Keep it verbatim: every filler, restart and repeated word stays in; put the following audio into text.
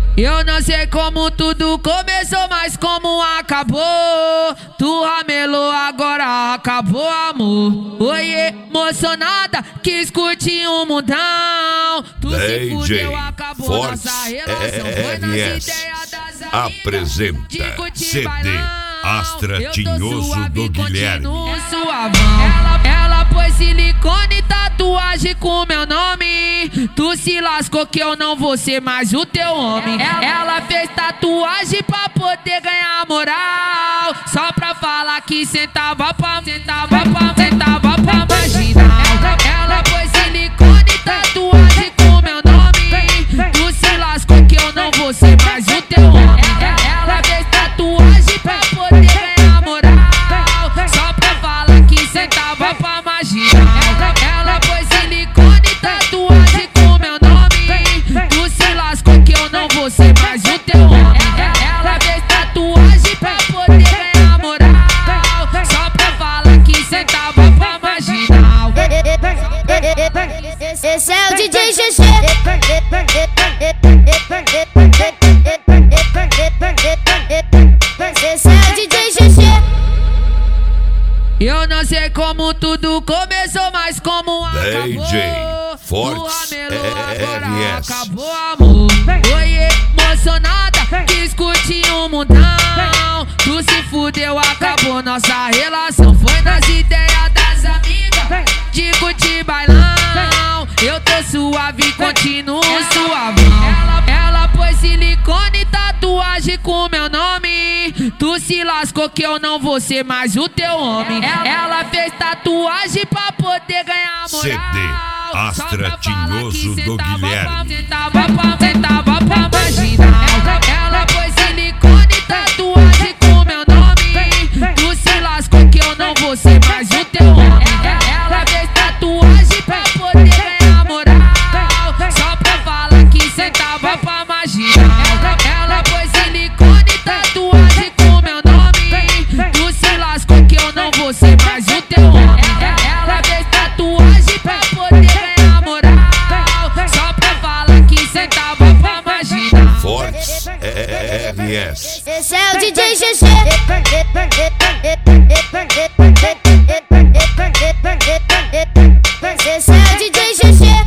Eu não sei como tudo começou, mas como acabou. Tu ramelou, agora acabou, amor. Oi, emocionada, quis curtir um mundão. Tu se fudeu, acabou Fortes nossa relação. Foi nas ideias das amigas. Apresenta C D Astra Tinhoso do Guilherme. Ela, ela pôs silicone e tatuagem com meu nome. Tu se lascou que eu não vou ser mais o teu homem. Ela, ela fez tatuagem pra poder ganhar moral, só pra falar que sentava pra, sentava pra, sentava pra marginal. Ela pôs silicone e tatuagem com meu nome. Tu se lascou que eu não vou ser mais o teu homem. Ela fez tatuagem pra poder ganhar moral, só pra falar que sentava pra marginal. Ela pôs silicone e tatuagem com meu nome. Tu se lascou que eu não vou ser mais o teu homem. Ela fez tatuagem pra poder ganhar moral, só pra falar que sentava pra marginal. Esse é o D J G G. Esse é o D J G G. Eu não sei como tudo começou, mas como acabou. D J Fortes agora R S. acabou, amor. Oi, emocionada, quis curtir um mundão. Tu se fudeu, acabou nossa relação. Foi nas ideias das amigas de curtir bailão. Eu tô suave, continuo suavão. Ela, ela pôs silicone e tatuagem com meu nome. Tu se lascou que eu não vou ser mais o teu homem. Ela fez tatuagem pra poder ganhar moral. C D Astra Tinhoso do Guilherme. Sentava pra, sentava pra marginal. Ela pôs silicone e tatuagem com meu nome. Tu se lascou que eu não vou ser mais o teu homem. Ela fez tatuagem pra poder ganhar moral, só pra falar que sentava pra marginal. Ela pôs silicone e tatuagem com meu nome. Tu se lascou que eu não vou ser mais o teu homem. Ela fez tatuagem pra poder ganhar moral, só pra falar que sentava pra marginal. Fortes R S. Esse é o D J G G. Esse é o D J G G.